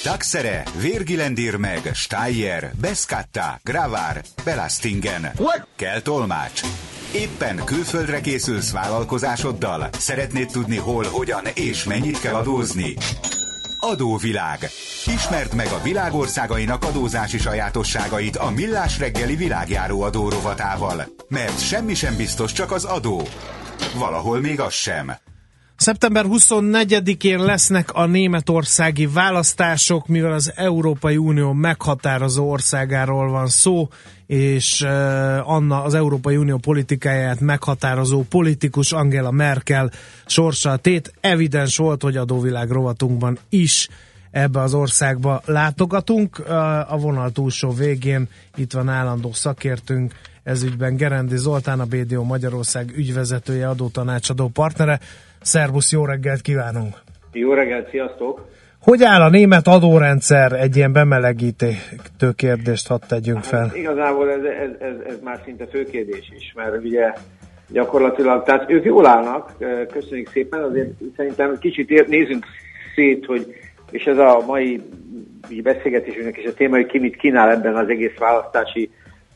Taxere, Virgilendir meg, Steyer, Beskatta, Gravár, Belastingen. Kell tolmács. Éppen külföldre készülsz vállalkozásoddal? Szeretnéd tudni hol, hogyan és mennyit kell adózni? Adóvilág. Ismerd meg a világ országainak adózási sajátosságait a Millás reggeli világjáró adó rovatával. Mert semmi sem biztos, csak az adó. Valahol még az sem. Szeptember 24-én lesznek a németországi választások, mivel az Európai Unió meghatározó országáról van szó, és az Európai Unió politikáját meghatározó politikus Angela Merkel sorsa a tét. Evidens volt, hogy adóvilág rovatunkban is ebbe az országba látogatunk. A vonal túlsó végén itt van állandó szakértőnk, ezügyben Gerendi Zoltán, a BDO Magyarország ügyvezetője, adótanácsadó partnere. Szervusz, jó reggelt kívánunk! Jó reggelt, sziasztok! Hogy áll a német adórendszer? Egy ilyen bemelegítő kérdést hadd tegyünk fel. Hát, igazából ez már szinte főkérdés is, mert ugye gyakorlatilag, tehát ők jól állnak, köszönjük szépen, azért szerintem kicsit nézzünk szét, hogy, és ez a mai beszélgetésünknek is a téma, hogy ki mit kínál ebben az egész választási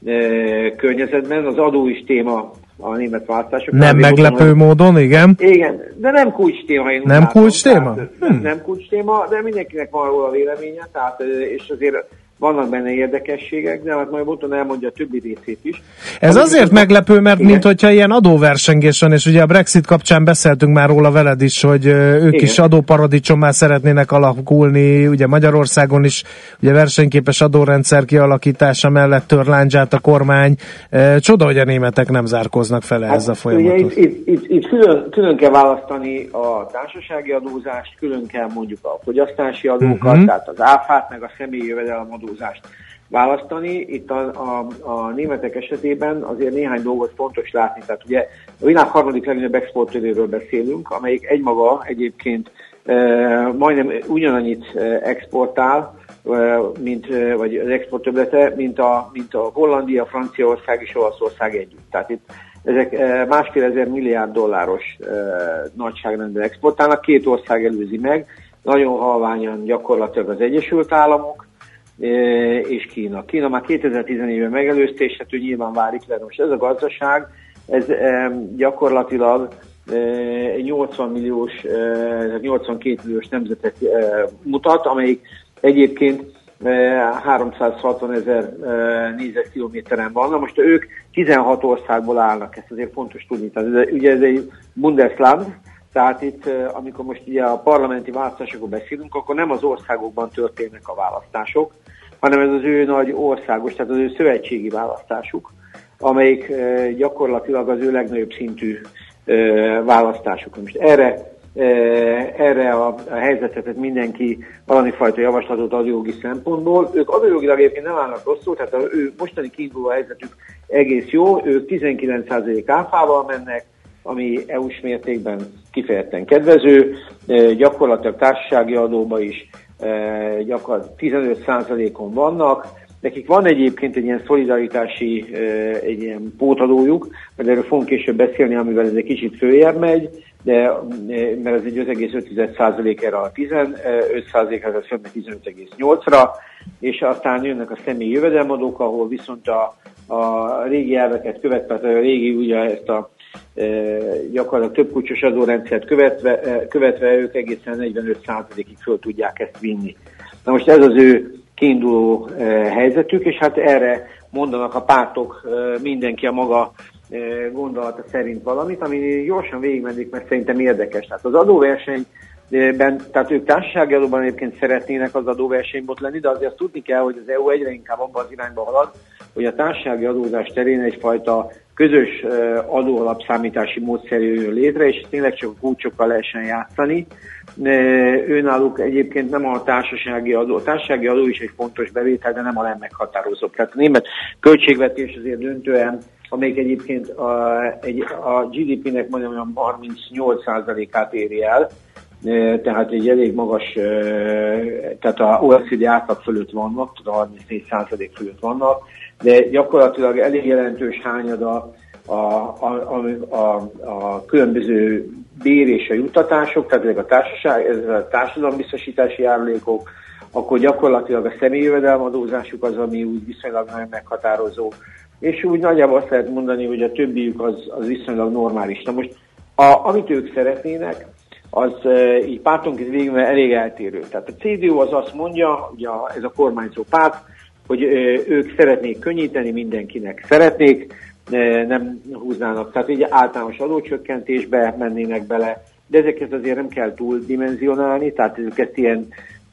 környezetben. Az adó is téma a német választások. Nem meglepő módon, igen. Igen, de nem kulcs téma. Én nem kulcs téma? Nem kulcs téma, de mindenkinek van róla véleménye, tehát, és azért vannak benne érdekességek, de hát majd Botton elmondja a többi részét is. Ez azért meglepő, mert mint hogyha ilyen adóversengés van, és ugye a Brexit kapcsán beszéltünk már róla veled is, hogy ők is adóparadicsommá szeretnének alakulni, ugye Magyarországon is ugye versenyképes adórendszer kialakítása mellett tör lándzsát a kormány. Csoda, hogy a németek nem zárkoznak fel ehhez a folyamatot. Itt külön kell választani a társasági adózást, külön kell mondjuk a fogyasztási adókat, tehát az áfát, meg a személyi jövedelemadózást választani. Itt a németek esetében azért néhány dolgot fontos látni. Tehát ugye a világ harmadik legnagyobb exportőréről beszélünk, amelyik egymaga egyébként majdnem ugyanannyit exportál, vagy az exporttöblete, mint a Hollandia, Franciaország és Olaszország együtt. Tehát itt ezek 1,5 milliárd dolláros nagyságrendben exportálnak, két ország előzi meg, nagyon halványan gyakorlatilag az Egyesült Államok, és Kína. Kína már 2014-ben megelőzte, és hát ő nyilván válik le. Most ez a gazdaság, ez gyakorlatilag 82 milliós nemzetet mutat, amelyik egyébként 360 000 négyzetkilométeren van. Na most ők 16 országból állnak, ezt azért fontos tudni. Tehát ugye ez egy Bundesland, tehát itt, amikor most ugye a parlamenti választásokról beszélünk, akkor nem az országokban történnek a választások, hanem ez az ő nagy országos, tehát az ő szövetségi választásuk, amelyik gyakorlatilag az ő legnagyobb szintű választásuk. Most erre a helyzetet mindenki valami fajta javaslatot adójogi szempontból. Ők adójogilag egyébként nem állnak rosszul, tehát az ő mostani kiinduló helyzetük egész jó, ők 19% áfával mennek, ami EU-s mértékben kifejezetten kedvező, gyakorlatilag társasági adóba is gyakorlatilag 15%-on vannak. Nekik van egyébként egy ilyen szolidaritási, egy ilyen pótadójuk, mert erről fogunk később beszélni, amivel ez egy kicsit följebb megy, de mert ez egy 5,5% erre a 15%-ra, ez fölmegy 15,8-ra, és aztán jönnek a személyi jövedelemadók, ahol viszont a régi elveket követve, tehát a régi ugye ezt a gyakorlatilag több kulcsos adórendszert követve ők egészen 45%-ig föl tudják ezt vinni. Na most ez az ő kiinduló helyzetük, és hát erre mondanak a pártok mindenki a maga gondolata szerint valamit, ami gyorsan végigmennék, mert szerintem érdekes. Tehát az adóversenyben, tehát ők társasági adóban egyébként szeretnének az adóversenyben ott lenni, de azért azt tudni kell, hogy az EU egyre inkább abban az irányba halad, hogy a társasági adózás terén egyfajta közös adóalapszámítási módszer jön létre, és tényleg csak a kulcsokkal lehessen játszani. Őnáluk egyébként nem a társasági adó is egy fontos bevétel, de nem a legmeghatározóbb. Tehát a német költségvetés azért döntően, amelyik egyébként a GDP-nek majdnem 38%-át éri el, tehát egy elég magas, tehát a OECD átlag fölött vannak, tehát a 34% fölött vannak, de gyakorlatilag elég jelentős hányada a különböző bér és a juttatások, tehát ezek a társadalombiztosítási járulékok, akkor gyakorlatilag a személyi jövedelmadózásuk az, ami úgy viszonylag nagyon meghatározó. És úgy nagyjából azt lehet mondani, hogy a többiük az viszonylag normális. Na most, amit ők szeretnének, az így pártonként végül elég eltérő. Tehát a CDU az azt mondja, ugye ez a kormányzó párt, hogy ők szeretnék könnyíteni, mindenkinek szeretnék, nem húznának, tehát egy általános adócsökkentésbe mennének bele, de ezeket azért nem kell túl dimenzionálni, tehát őket ilyen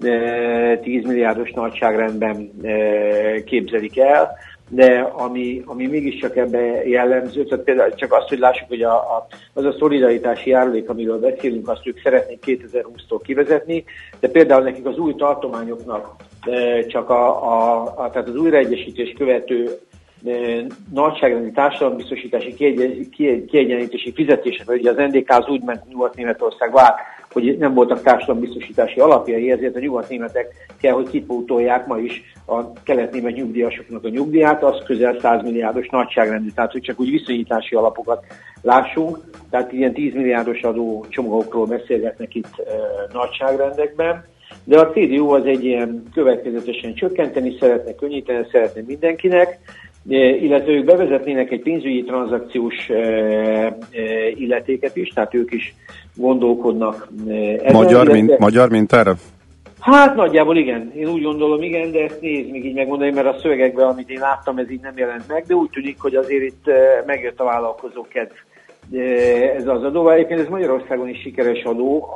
10 milliárdos nagyságrendben képzelik el, de ami mégiscsak ebbe jellemző, tehát például csak azt, hogy lássuk, hogy az a szolidaritási járulék, amiről beszélünk, azt ők szeretnék 2020-tól kivezetni, de például nekik az új tartományoknak csak tehát az újraegyesítés követő nagyságrendi társadalombiztosítási kiegyenlítési fizetések, ugye az NDK az úgy ment Nyugat-Németországba át, hogy nem voltak társadalombiztosítási alapjai, ezért a nyugat-németek kell, hogy kipótolják ma is a kelet-német nyugdíjasoknak a nyugdíját, az közel 100 milliárdos nagyságrendű, tehát hogy csak úgy viszonyítási alapokat lássunk, tehát ilyen 10 milliárdos adó csomagokról beszélgetnek itt nagyságrendekben, de a CDU az egy ilyen következetesen csökkenteni szeretne, könnyíteni szeretne mindenkinek, illetve ők bevezetnének egy pénzügyi tranzakciós illetéket is, tehát ők is gondolkodnak ezen. Magyar mintára? Hát nagyjából igen, én úgy gondolom igen, de ezt nézd még így megmondani, mert a szövegekben, amit én láttam, ez így nem jelent meg, de úgy tűnik, hogy azért itt megjött a vállalkozó kedv ez az adó. Egyébként ez Magyarországon is sikeres adó,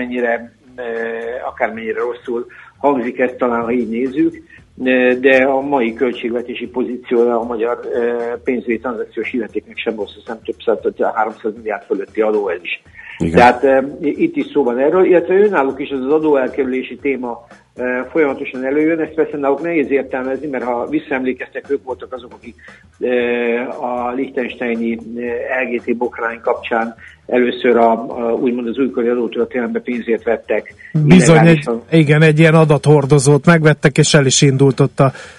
akármennyire rosszul hangzik ezt talán, ha így nézzük, de a mai költségvetési pozíciója a magyar pénzügyi tranzakciós illetéknek sem rossz, hiszem több 300 milliárd fölötti adó ez is. Igen. Tehát itt is szó van erről, illetve önállók is az adóelkerülési téma folyamatosan előjön, ezt persze náluk nehéz értelmezni, mert ha visszaemlékeztek, ők voltak azok, akik a liechtensteini LGT bokrány kapcsán először úgymond az újkori adótörténelembe pénzért vettek. Bizony, egy ilyen adathordozót megvettek, és el is indult ott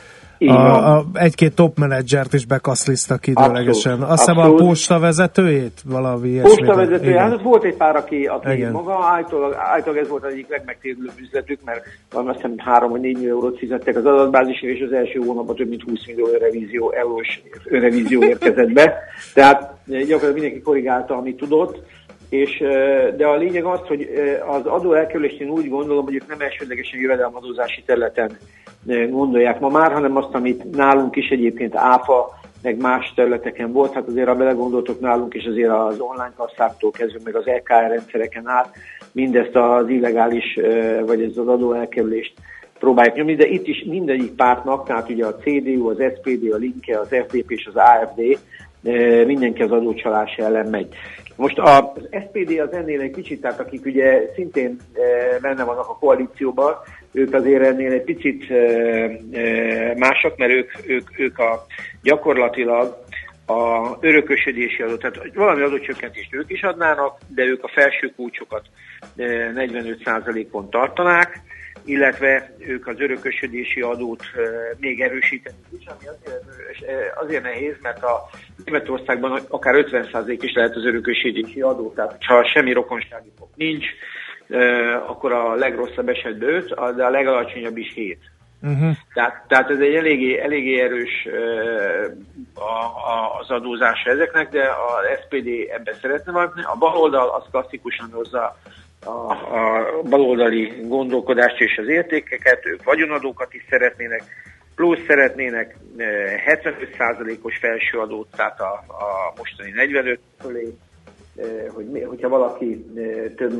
egy-két top menedzsert is bekaszliztak időlegesen. Azt hiszem a posta vezetőjét? Valami ilyesmi. Posta vezetője, hát volt egy pár, aki maga általában ez volt az egyik legmegtérülőbb üzletük, mert azt hiszem 3 vagy 4 millió eurót fizettek az adatbázisra, és az első hónapban több mint 20 millió eurós önrevízió érkezett be. Tehát gyakorlatilag mindenki korrigálta, amit tudott. De a lényeg az, hogy az adó elkerülést én úgy gondolom, hogy ők nem elsődlegesen jövedelmadózási területen gondolják ma már, hanem azt, amit nálunk is egyébként áfa, meg más területeken volt, hát azért ha belegondoltok nálunk is azért az online kasszáktól kezdve, meg az EKR rendszereken át, mindezt az illegális, vagy ez az adó elkerülést próbálják nyomni, de itt is mindegyik pártnak, tehát ugye a CDU, az SPD, a Linke, az FDP és az AfD, mindenki az adócsalás ellen megy. Most az SPD az ennél egy kicsit, tehát akik ugye szintén benne vannak a koalícióban, ők azért ennél egy picit mások, mert ők gyakorlatilag a örökösödési adót, tehát valami adócsökkentést ők is adnának, de ők a felső kulcsokat 45%-on tartanák, illetve ők az örökösödési adót még erősíteni is, ami azért nehéz, mert a Németországban akár 50% is lehet az örökösödési adó, tehát ha semmi rokonsági fok nincs, akkor a legrosszabb esetben 5, de a legalacsonyabb is 7. Uh-huh. Tehát ez egy eléggé erős az adózása ezeknek, de az SPD ebbe szeretne valamit. A baloldal az klasszikusan hozza a baloldali gondolkodást és az értékeket, ők vagyonadókat is szeretnének, plusz szeretnének 75%-os felső adót, tehát a mostani 45 fölé, hogyha valaki több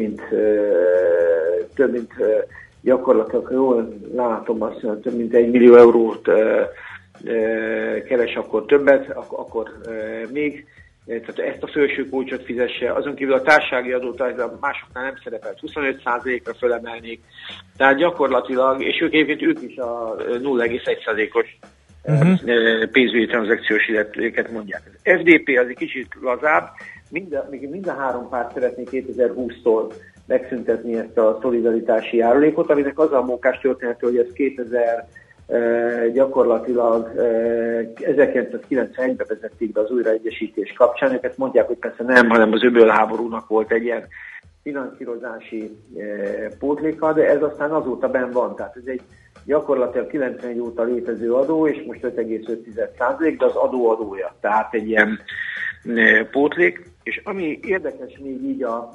mint gyakorlatilag, jól látom azt, hogy több mint 1 millió eurót keres, akkor többet, akkor még. Tehát ezt a felső kulcsot fizesse, azon kívül a társasági adót másoknál nem szerepelt, 25%-ra fölemelnék. Tehát gyakorlatilag, és ők is a 0,1%-os pénzügyi tranzakciós illetéket mondják. Az FDP az egy kicsit lazább, mind a három párt szeretné 2020-tól megszüntetni ezt a szolidaritási járulékot, aminek az a mókás története, hogy ez gyakorlatilag 1991-ben vezették be az újraegyesítés kapcsán. Őket mondják, hogy persze nem, hanem az öbölháborúnak volt egy ilyen finanszírozási pótléka, de ez aztán azóta benn van. Tehát ez egy gyakorlatilag 91 óta létező adó, és most 5,5%, de az adó adója, tehát egy ilyen pótlék. És ami érdekes még így a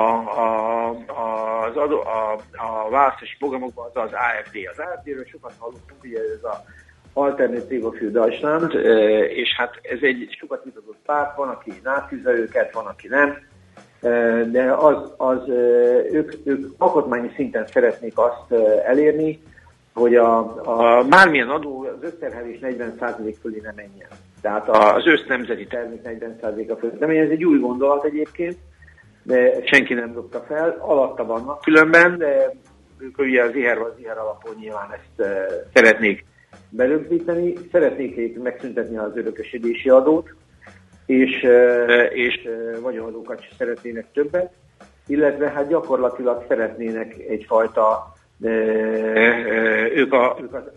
választási programokban, az az AfD. Az AfD-ről sokat hallottunk, ugye ez az Alternative für Deutschland, és hát ez egy sokat vitatott párt, van, aki nátűzze őket, van, aki nem, de ők alkotmányi szinten szeretnék azt elérni, hogy a bármilyen adó az összterhelés 40% fölé ne menjen. Tehát az össznemzeti termék 40%-a fölé nem menjen. Ez egy új gondolat egyébként, de senki nem dobta fel, alatta vannak különben, de ők ugye az IHR alapon nyilván ezt szeretnék berögzíteni, szeretnék megszüntetni az örökösödési adót, és vagyonadókat is szeretnének többet, illetve hát gyakorlatilag szeretnének egyfajta, ők az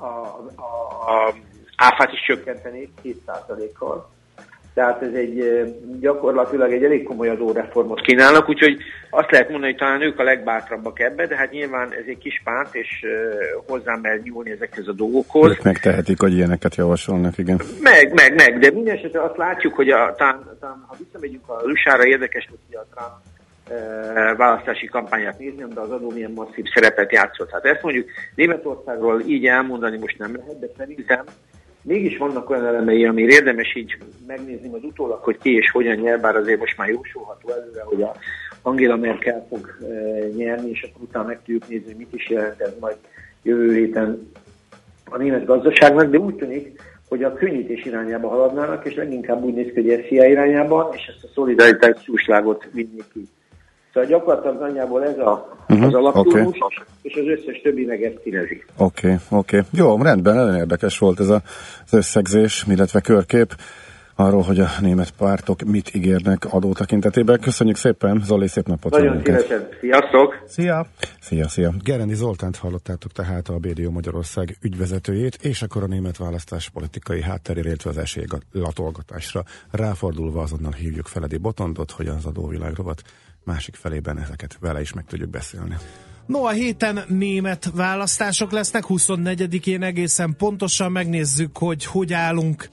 áfát is csökkenteni 2%-kal. Tehát ez gyakorlatilag egy elég komoly adóreformot kínálnak, úgyhogy azt lehet mondani, hogy talán ők a legbátrabbak ebbe, de hát nyilván ez egy kis párt, és hozzá mer nyúlni ezekhez a dolgokhoz. Ők megtehetik, hogy ilyeneket javasolnak, igen. Meg, de minden esetre azt látjuk, hogy talán, ha visszamegyünk a USA-ra, érdekes, hogy a Trump választási kampányát nézni, de az adó milyen masszív szerepet játszott. Hát ezt mondjuk Németországról így elmondani most nem lehet, de szerintem mégis vannak olyan elemei, ami érdemes így megnézni majd utólag, hogy ki és hogyan nyer, bár azért most már jósolható előre, hogy a Angela Merkel fog nyerni, és akkor utána meg tudjuk nézni, hogy mit is jelent ez majd jövő héten a német gazdaságnak, de úgy tűnik, hogy a könnyítés irányába haladnának, és leginkább úgy néz ki, hogy SZIA irányában, és ezt a szolidaritási jóslágot vinnék ki. Szóval gyakorlatilag nagyjából ez az alaptúrus, és az összes többi meg ezt kinezi. Oké. Jó, rendben, nagyon érdekes volt ez az összegzés, illetve körkép arról, hogy a német pártok mit ígérnek adó tekintetében. Köszönjük szépen, Zoli, szép napot! Nagyon szívesen, sziasztok! Szia! Gerendi Zoltánt hallottátok tehát, a BDO Magyarország ügyvezetőjét, és akkor a német választás politikai hátterére, illetve az esélylatolgatásra ráfordulva azonnal hívjuk Feledi Botondot, hogy az adóvilág rovat másik felében ezeket vele is meg tudjuk beszélni. No, a héten német választások lesznek, 24-én egészen pontosan megnézzük, hogy állunk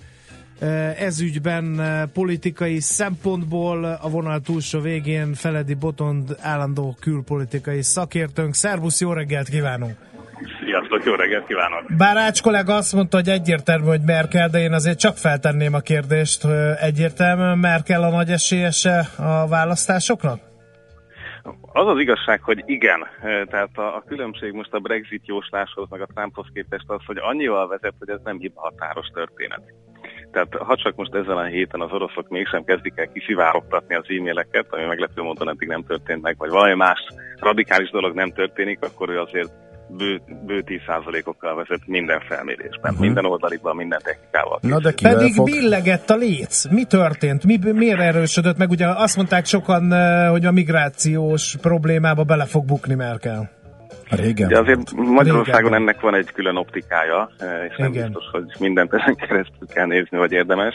ez ügyben politikai szempontból. A vonal túlsó végén Feledi Botond állandó külpolitikai szakértőnk. Szervusz, jó reggelt kívánunk! Sziasztok, jó reggelt kívánok! Bár Ács kollega azt mondta, hogy egyértelmű, hogy Merkel, de én azért csak feltenném a kérdést, egyértelműen Merkel a nagy esélyese a választásoknak? Az az igazság, hogy igen. Tehát a különbség most a Brexit jósláshoz, meg a Trumphoz képest az, hogy annyival vezet, hogy ez nem hiba határos történet. Tehát ha csak most ezen a héten az oroszok mégsem kezdik el kiszivárogtatni az e-maileket, ami meglepő módon eddig nem történt meg, vagy valami más radikális dolog nem történik, akkor ő azért bő 10%-okkal vezet minden felmérésben, minden oldaliban, minden technikával. Na de pedig billegett a léc. Mi történt? Miért erősödött meg? Ugye azt mondták sokan, hogy a migrációs problémába bele fog bukni Merkel. Régen. De azért Magyarországon ennek van egy külön optikája, és nem biztos, hogy mindent ezen keresztül kell nézni, vagy érdemes.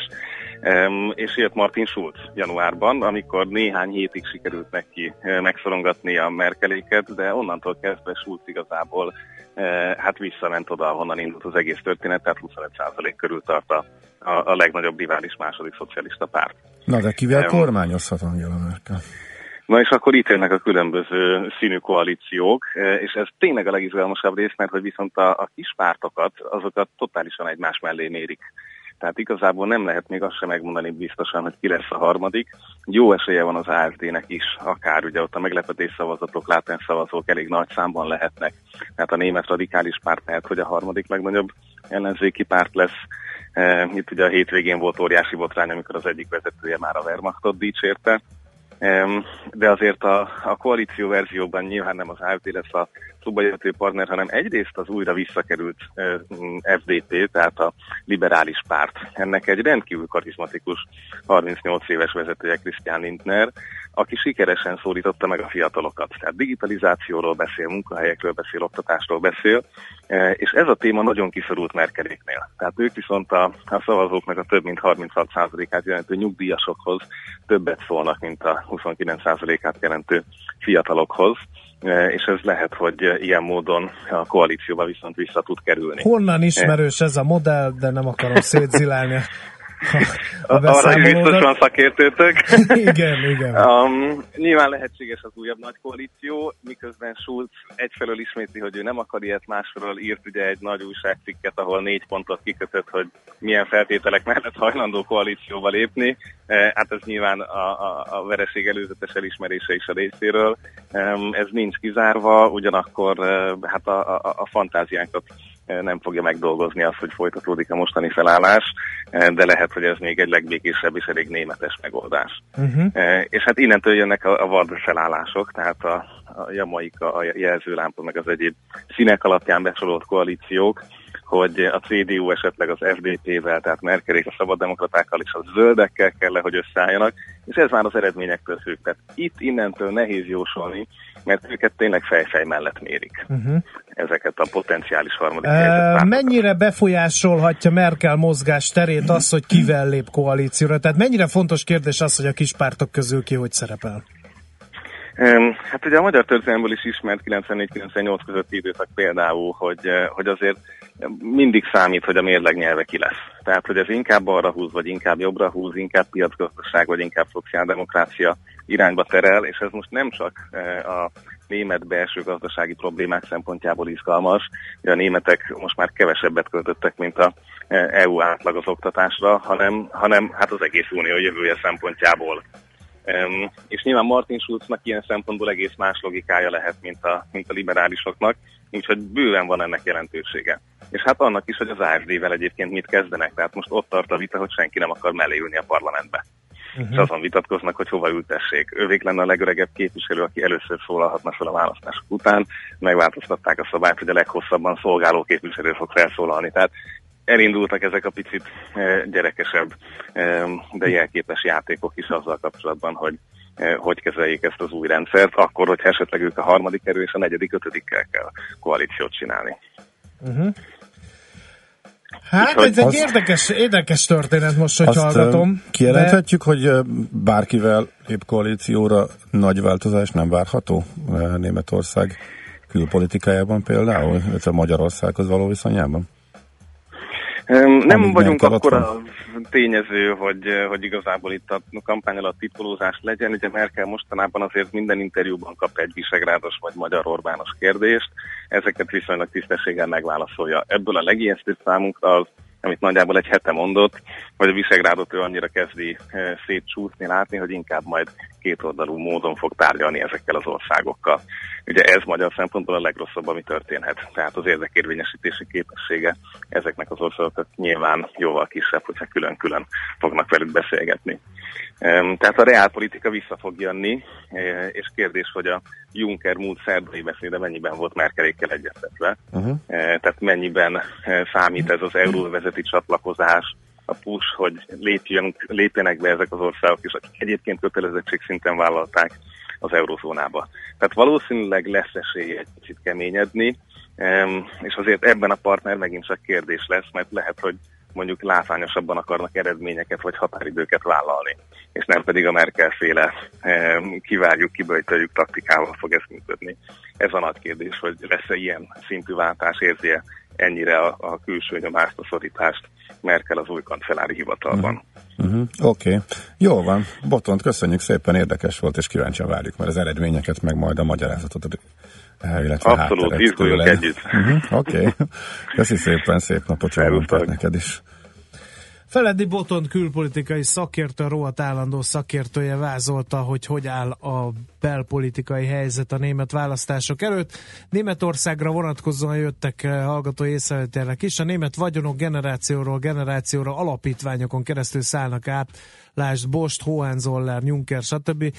És jött Martin Schulz januárban, amikor néhány hétig sikerült neki megszorongatni a Merkeléket, de onnantól kezdve Schulz igazából hát visszament oda, ahonnan indult az egész történet, tehát 25% körül tart a legnagyobb rivális második szocialista párt. Na de kivel kormányozhat Angela Merkel? Na és akkor itt jönnek a különböző színű koalíciók, és ez tényleg a legizgalmasabb rész, mert hogy viszont a kis pártokat, azokat totálisan egymás mellé mérik. Tehát igazából nem lehet még azt sem megmondani biztosan, hogy ki lesz a harmadik. Jó esélye van az AfD-nek is, akár ugye ott a meglepetés szavazatok, látens szavazók elég nagy számban lehetnek. Tehát a német radikális párt lehet, hogy a harmadik legnagyobb ellenzéki párt lesz. Itt ugye a hétvégén volt óriási botrány, amikor az egyik vezetője már a Wehrmachtot dicsérte. De azért a koalíció verzióban nyilván nem az AfD lesz a szóbajövető partner, hanem egyrészt az újra visszakerült FDP, tehát a liberális párt. Ennek egy rendkívül karizmatikus 38 éves vezetője Christian Lindner, aki sikeresen szólította meg a fiatalokat. Tehát digitalizációról beszél, munkahelyekről beszél, oktatásról beszél, és ez a téma nagyon kiszorult Merkeléknél. Tehát ők viszont a szavazóknak a több mint 36%-át jelentő nyugdíjasokhoz többet szólnak, mint a 29%-át jelentő fiatalokhoz. és ez lehet, hogy ilyen módon a koalícióba viszont vissza tud kerülni. Honnan ismerős ez a modell, de nem akarom szétzilálni arra biztos van szakértőtök. Igen. Nyilván lehetséges az újabb nagy koalíció, miközben Schulz egyfelől ismétli, hogy ő nem akar ilyet, másfelől írt ugye egy nagy újságcikket, ahol 4 pontot kikötött, hogy milyen feltételek mellett hajlandó koalícióba lépni. Hát ez nyilván a vereség előzetes elismerése is a részéről. Ez nincs kizárva, ugyanakkor hát a fantáziánkat nem fogja megdolgozni azt, hogy folytatódik a mostani felállás, de lehet, hogy ez még egy legbékésebb és elég németes megoldás. És hát innentől jönnek a vad felállások, tehát a Jamaika, a jelzőlámpa, meg az egyéb színek alapján besorolt koalíciók, hogy a CDU esetleg az FDP-vel, tehát Merkelék a szabaddemokratákkal és a zöldekkel kell, hogy összeálljanak, és ez már az eredményektől függ. Tehát itt innentől nehéz jósolni, mert őket tényleg fejfej mellett mérik. Ezeket a potenciális harmadik helyzetet. Mennyire befolyásolhatja Merkel mozgás terét az, hogy kivel lép koalícióra? Tehát mennyire fontos kérdés az, hogy a kis pártok közül ki hogy szerepel? Hát ugye a magyar történelemből is ismert 94-98 közötti időszak például, hogy azért mindig számít, hogy a mérleg nyelve ki lesz. Tehát, hogy ez inkább arra húz, vagy inkább jobbra húz, inkább piacgazdaság, vagy inkább szociáldemokrácia irányba terel, és ez most nem csak a német belső gazdasági problémák szempontjából izgalmas, hogy a németek most már kevesebbet költöttek, mint a EU átlag az oktatásra, hanem hát az egész unió jövője szempontjából. És nyilván Martin Schulznak ilyen szempontból egész más logikája lehet, mint a liberálisoknak, úgyhogy bőven van ennek jelentősége. És hát annak is, hogy az AfD-vel egyébként mit kezdenek, tehát most ott tart a vita, hogy senki nem akar mellé ülni a parlamentbe. És azon vitatkoznak, hogy hova ültessék. Ővék lenne a legöregebb képviselő, aki először szólalhatna fel a választások után. Megváltoztatták a szabályt, hogy a leghosszabban szolgáló képviselő fog felszólalni. Tehát elindultak ezek a picit gyerekesebb, de jelképes játékok is azzal kapcsolatban, hogy kezeljék ezt az új rendszert, akkor, hogyha esetleg ők a harmadik erő és a negyedik, ötödikkel kell koalíciót csinálni. Hát ez egy érdekes történet most, hogy hallgatom. Kijelenthetjük, hogy bárkivel épp koalícióra nagy változás nem várható Németország külpolitikájában például, illetve Magyarországhoz való viszonyában? Nem vagyunk akkora tényező, hogy igazából itt a kampány alatt titkolózás legyen. Ugye Merkel mostanában azért minden interjúban kap egy visegrádos vagy magyar Orbános kérdést, ezeket viszonylag tisztességgel megválaszolja. Ebből a legijesztőbb számunkra az, amit nagyjából egy hete mondott, hogy a Visegrádot ő annyira kezdi szétcsúszni, látni, hogy inkább majd kétoldalú módon fog tárgyalni ezekkel az országokkal. Ugye ez magyar szempontból a legrosszabb, ami történhet. Tehát az érdekérvényesítési képessége ezeknek az országoknak nyilván jóval kisebb, hogyha külön-külön fognak velük beszélgetni. Tehát a reálpolitika vissza fog jönni, és kérdés, hogy a Juncker múlt szerdai beszéde mennyiben volt Merkelékkel egyeztetve. Tehát mennyiben számít ez az euróvezeti csatlakozás, a push, hogy lépjenek be ezek az országok is, akik egyébként kötelezettség-szinten vállalták az eurozónába. Tehát valószínűleg lesz esélye egy kicsit keményedni, és azért ebben a partner megint csak kérdés lesz, mert lehet, hogy mondjuk látványosabban akarnak eredményeket vagy határidőket vállalni, és nem pedig a Merkel-féle kivárjuk, kiböjtöljük taktikával fog ez működni. Ez a nagy kérdés, hogy lesz-e ilyen szintű váltás, érzi-e ennyire a külső nyomást, a szorítást Merkel az új kancellári hivatalban. Oké. Jó van. Botont, köszönjük szépen, érdekes volt, és kíváncsian várjuk már az eredményeket, meg majd a magyarázatot, illetve abszolút, izguljunk együtt. Oké. Köszi szépen, szép napot csinálunk neked is. Feledi Botont külpolitikai szakértő, a rohadt állandó szakértője vázolta, hogy áll a belpolitikai helyzet a német választások előtt. Németországra vonatkozóan jöttek hallgató észrevételek is. A német vagyonok generációra alapítványokon keresztül szállnak át. Lásd Bost, Hohenzollern, Juncker, stb.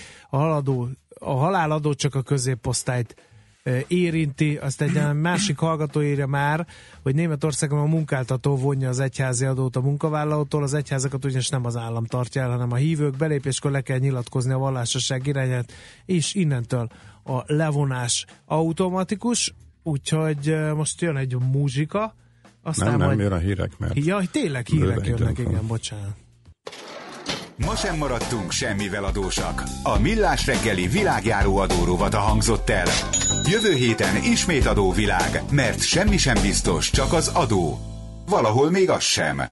A haláladó csak a középosztályt érinti. Azt egy másik hallgató írja már, hogy Németországban a munkáltató vonja az egyházi adót a munkavállalótól, az egyházakat ugyanis nem az állam tartja el, hanem a hívők. Belépéskor le kell nyilatkozni a vallásosság irányát, és innentől a levonás automatikus, úgyhogy most jön egy muzsika. Aztán nem jön a hírek, mert... Ja, tényleg hírek jönnek, igen, bocsánat. Ma sem maradtunk semmivel adósak. A Millás reggeli világjáró adórovata hangzott el. Jövő héten ismét adóvilág, mert semmi sem biztos, csak az adó. Valahol még az sem.